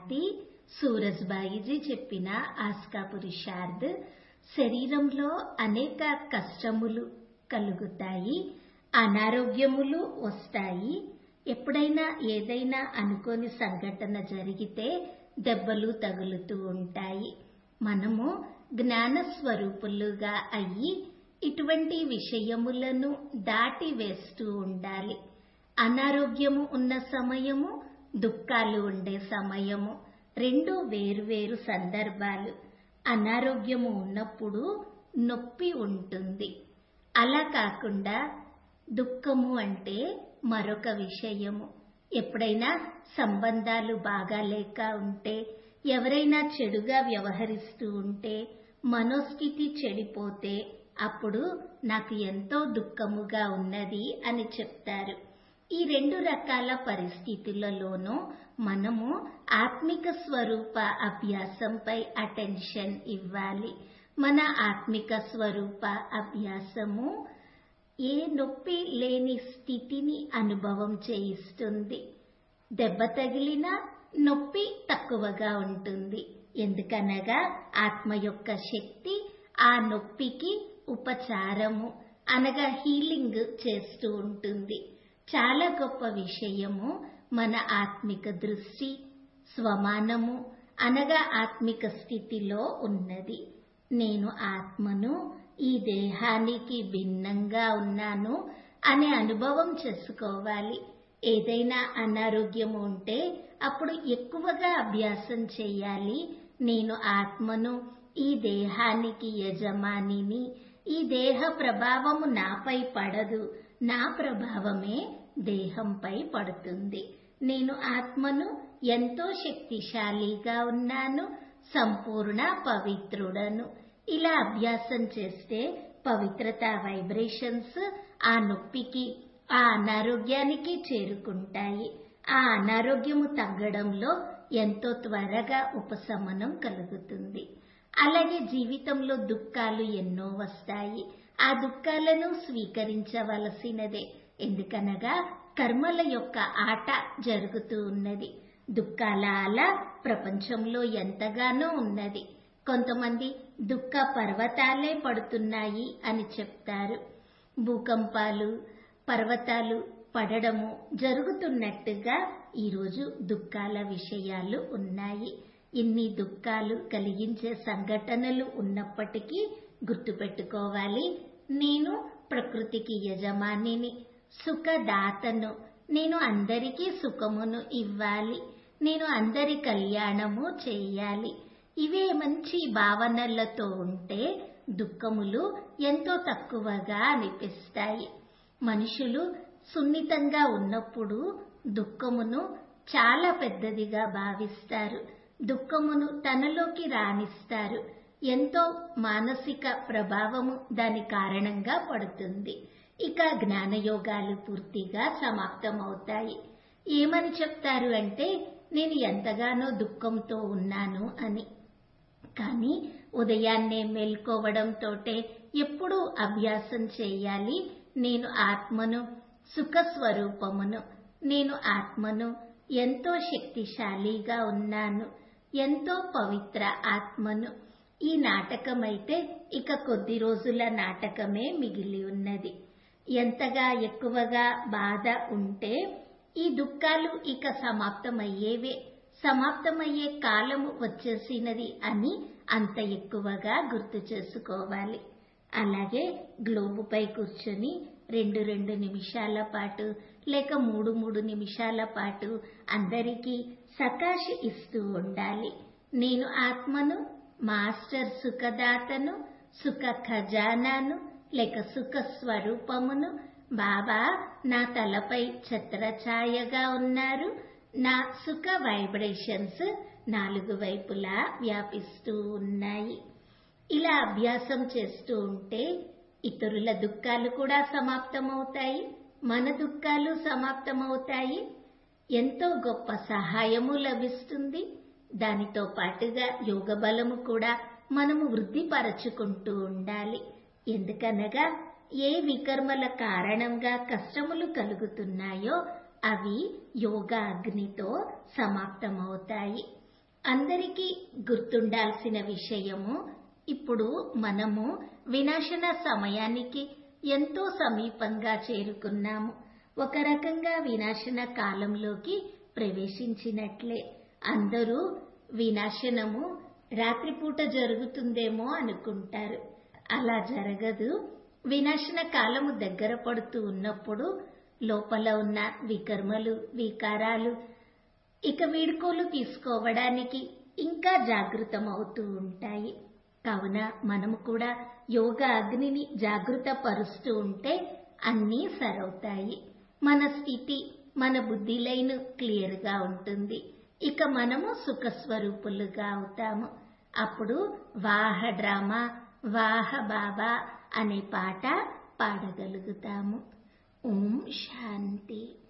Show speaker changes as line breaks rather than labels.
శాంతి. సూరజ్బాయిజీ చెప్పిన ఆస్కా పురుషార్థ్. శరీరంలో అనేక కష్టములు కలుగుతాయి, అనారోగ్యములు వస్తాయి. ఎప్పుడైనా ఏదైనా అనుకోని సంఘటన జరిగితే దెబ్బలు తగులుతూ ఉంటాయి. మనము జ్ఞాన స్వరూపులుగా అయ్యి ఇటువంటి విషయములను దాటి వేస్తూ ఉండాలి. అనారోగ్యము ఉన్న సమయము, దుఃఖాలు ఉండే సమయము రెండు వేరువేరు సందర్భాలు. అనారోగ్యము ఉన్నప్పుడు నొప్పి ఉంటుంది. అలా కాకుండా దుఃఖము అంటే మరొక విషయము. ఎప్పుడైనా సంబంధాలు బాగాలేక ఉంటే, ఎవరైనా చెడుగా వ్యవహరిస్తూ ఉంటే, మనోస్థితి చెడిపోతే అప్పుడు నాకు ఎంతో దుఃఖముగా ఉన్నది అని చెప్తారు. ఈ రెండు రకాల పరిస్థితులలోనూ మనము ఆత్మిక స్వరూప అభ్యాసంపై అటెన్షన్ ఇవ్వాలి. మన ఆత్మిక స్వరూప అభ్యాసము ఏ నొప్పి లేని స్థితిని అనుభవం చేయిస్తుంది. దెబ్బ తగిలినా నొప్పి తక్కువగా ఉంటుంది. ఎందుకనగా ఆత్మ యొక్క శక్తి ఆ నొప్పికి ఉపచారము అనగా హీలింగ్ చేస్తూ ఉంటుంది. చాలా గొప్ప విషయము మన ఆత్మిక దృష్టి స్వమానము అనగా ఆత్మిక స్థితిలో ఉన్నది. నేను ఆత్మను, ఈ దేహానికి భిన్నంగా ఉన్నాను అనే అనుభవం చేసుకోవాలి. ఏదైనా అనారోగ్యము ఉంటే అప్పుడు ఎక్కువగా అభ్యాసం చేయాలి. నేను ఆత్మను, ఈ దేహానికి యజమానిని, ఈ దేహ ప్రభావము నాపై పడదు, నా ప్రభావమే దేహంపై పడుతుంది. నేను ఆత్మను, ఎంతో శక్తిశాలిగా ఉన్నాను, సంపూర్ణ పవిత్రుడను. ఇలా అభ్యాసం చేస్తే పవిత్రత వైబ్రేషన్స్ ఆ నొప్పికి, ఆ అనారోగ్యానికి చేరుకుంటాయి. ఆ అనారోగ్యము తగ్గడంలో ఎంతో త్వరగా ఉపశమనం కలుగుతుంది. అలాగే జీవితంలో దుఃఖాలు ఎన్నో వస్తాయి. ఆ దుఃఖాలను స్వీకరించవలసినదే. ఎందుకనగా కర్మల యొక్క ఆట జరుగుతూ ఉన్నది. దుఃఖాల అల ప్రపంచంలో ఎంతగానో ఉన్నది. కొంతమంది దుఃఖ పర్వతాలే పడుతున్నాయి అని చెప్తారు. భూకంపాలు, పర్వతాలు పడడము జరుగుతున్నట్టుగా ఈరోజు దుఃఖాల విషయాలు ఉన్నాయి. ఇన్ని దుఃఖాలు కలిగించే సంఘటనలు ఉన్నప్పటికీ గుర్తుపెట్టుకోవాలి, నేను ప్రకృతికి యజమానిని, సుఖదాతను. నేను అందరికీ సుఖమును ఇవ్వాలి, నేను అందరి కళ్యాణము చేయాలి. ఇవే మంచి భావనలతో ఉంటే దుఃఖములు ఎంతో తక్కువగా అనిపిస్తాయి. మనుషులు సున్నితంగా ఉన్నప్పుడు దుఃఖమును చాలా పెద్దదిగా భావిస్తారు. దుఃఖమును తనలోకి రానిస్తారు. ఎంతో మానసిక ప్రభావము దాని కారణంగా పడుతుంది. ఇక జ్ఞానయోగాలు పూర్తిగా సమాప్తమవుతాయి. ఏమని చెప్తారు అంటే, నేను ఎంతగానో దుఃఖంతో ఉన్నాను అని. కానీ ఉదయాన్నే మేల్కోవడంతోటే ఎప్పుడూ అభ్యాసం చేయాలి. నేను ఆత్మను, సుఖ స్వరూపమును, నేను ఆత్మను, ఎంతో శక్తిశాలిగా ఉన్నాను, ఎంతో పవిత్ర ఆత్మను. ఈ నాటకమైతే ఇక కొద్ది రోజుల నాటకమే మిగిలి ఉన్నది. ఎంతగా ఎక్కువగా బాధ ఉంటే ఈ దుఃఖాలు ఇక సమాప్తమయ్యేవే, సమాప్తమయ్యే కాలము వచ్చేసినది అని అంత ఎక్కువగా గుర్తు చేసుకోవాలి. అలాగే గ్లోబుపై కూర్చొని 2 నిమిషాల పాటు లేక 3 నిమిషాల పాటు అందరికీ సకాష్ ఇస్తూ ఉండాలి. నేను ఆత్మను, మాస్టర్ సుఖదాతను, సుఖ ఖజానాను లేక సుఖ స్వరూపమును. బాబా నా తలపై ఛత్రఛాయగా ఉన్నారు. నా సుఖ వైబ్రేషన్స్ 4 వైపులా వ్యాపిస్తూ ఉన్నాయి. ఇలా అభ్యాసం చేస్తూ ఉంటే ఇతరుల దుఃఖాలు కూడా సమాప్తమవుతాయి, మన దుఃఖాలు సమాప్తమవుతాయి. ఎంతో గొప్ప సహాయము లభిస్తుంది. దానితో పాటుగా యోగ బలము కూడా మనము వృద్ధిపరచుకుంటూ ఉండాలి. ఎందుకనగా ఏ వికర్మల కారణంగా కష్టములు కలుగుతున్నాయో అవి యోగ అగ్నితో సమాప్తమవుతాయి. అందరికీ గుర్తుండాల్సిన విషయము, ఇప్పుడు మనము వినాశన సమయానికి ఎంతో సమీపంగా చేరుకున్నాము. ఒక రకంగా వినాశన కాలంలోకి ప్రవేశించినట్లే. అందరూ వినాశనము రాత్రిపూట జరుగుతుందేమో అనుకుంటారు. అలా జరగదు. వినాశన కాలము దగ్గర పడుతూ ఉన్నప్పుడు లోపల ఉన్న వికర్మలు, వికారాలు ఇక వీడ్కోలు తీసుకోవడానికి ఇంకా జాగృతమవుతూ ఉంటాయి. కావున మనము కూడా యోగ అగ్నిని జాగృత పరుస్తూ ఉంటే అన్నీ సరవుతాయి. మన స్థితి, మన బుద్ధి లైన్ క్లియర్గా ఉంటుంది. ఇక మనము సుఖస్వరూపులుగా అవుతాము. అప్పుడు వాహ డ్రామా, వాహ బాబా అనే పాట పాడగలుగుతాము. ఓం శాంతి.